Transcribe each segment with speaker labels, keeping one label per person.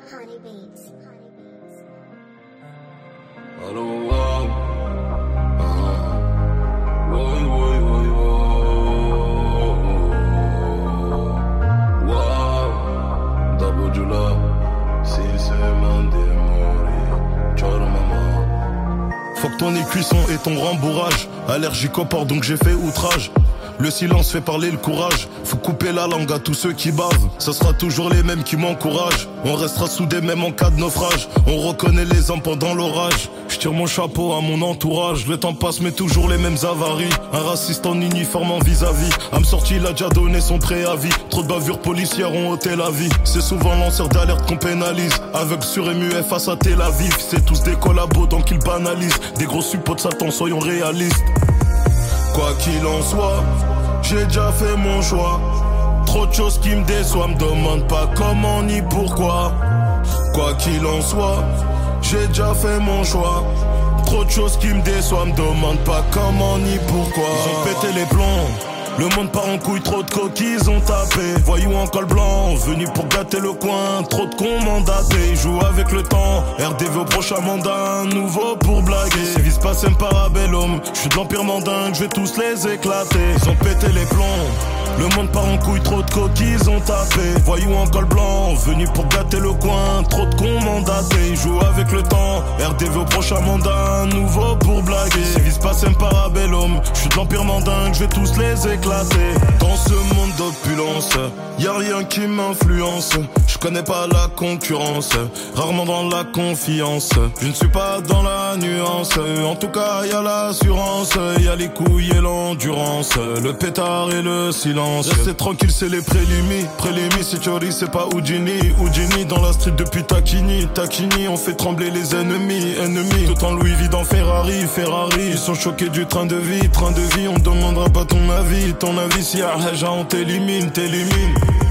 Speaker 1: Allô, wow. Woy, woy, woy, wow. Wow. Double Jula. Si c'est mandé mourir. Ciao, maman.
Speaker 2: Faut que ton nez cuisson et ton rembourrage. Allergique au porc donc j'ai fait outrage. Le silence fait parler le courage. Faut couper la langue à tous ceux qui bavent. Ce sera toujours les mêmes qui m'encouragent. On restera soudés même en cas de naufrage. On reconnaît les hommes pendant l'orage. Je tire mon chapeau à mon entourage. Le temps passe mais toujours les mêmes avaries. Un raciste en uniforme en vis-à-vis. À me sortir il a déjà donné son préavis. Trop de bavures policières ont ôté la vie. C'est souvent lanceur d'alerte qu'on pénalise. Aveugle sur MUF face à Tel Aviv. C'est tous des collabos donc ils banalisent. Des gros suppôts de Satan, soyons réalistes. Quoi qu'il en soit, j'ai déjà fait mon choix. Trop de choses qui me déçoivent, me demande pas comment ni pourquoi. Quoi qu'il en soit, j'ai déjà fait mon choix. Trop de choses qui me déçoivent, me demande pas comment ni pourquoi. Ils ont pété les plombs. Le monde part en couille, trop de coquilles ont tapé. Voyous en col blanc, venus pour gâter le coin. Trop de cons mandatés, ils jouent avec le temps. RDV au prochain mandat, nouveau pour blaguer. Ces vis passent un parabellum. J'suis de l'empire mandingue, j'vais tous les éclater. Ils ont pété les plombs. Le monde part en couille, trop de coquilles ont tapé. Voyous en col blanc, venus pour gâter le coin. Trop de cons mandatés, ils jouent avec le temps. RDV au prochain mandat, nouveau pour blaguer. Ces vis passent un parabellum. J'suis de l'empire mandingue, j'vais tous les éclater. Dans ce monde d'opulence, y'a rien qui m'influence. Je connais pas la concurrence, rarement dans la confiance. Je ne suis pas dans la nuance. En tout cas y'a l'assurance, y'a les couilles et l'endurance, le pétard et le silence. Restez tranquille, c'est les prélimis. Prélimis, c'est Chori, c'est pas Houdini. Houdini dans la street depuis Takini. Takini, on fait trembler les ennemis. Ennemis, tout en Louis V dans Ferrari. Ferrari, ils sont choqués du train de vie. Train de vie, on demandera pas ton avis. Ton avis, si y'a Haja, on t'élimine, t'élimine.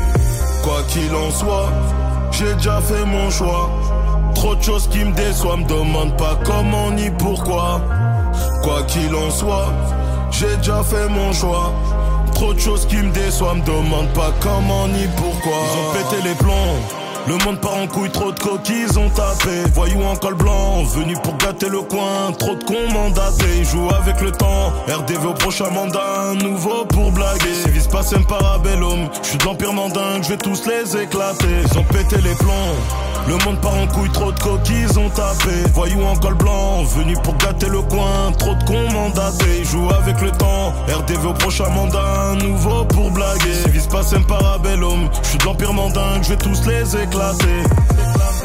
Speaker 2: Quoi qu'il en soit, j'ai déjà fait mon choix. Trop de choses qui me déçoivent, me demande pas comment ni pourquoi. Quoi qu'il en soit, j'ai déjà fait mon choix. Trop de choses qui me déçoivent, me demande pas comment ni pourquoi. Ils ont pété les plombs. Le monde part en couille, trop de coquilles ont tapé. Voyous en col blanc, venus pour gâter le coin. Trop de cons mandatés, ils jouent avec le temps. RDV au prochain mandat, nouveau pour blaguer. Ces vis passent un parabellum. J'suis de l'empire mandingue, j'vais tous les éclater. Ils ont pété les plombs. Le monde part en couille, trop de coquilles ont tapé. Voyous en col blanc, venus pour gâter le coin. Trop de cons mandatés, ils jouent avec le temps. RDV au prochain mandat, nouveau pour blaguer. Ces vis passent un parabellum. J'suis de l'empire mandingue, j'vais tous les éclater.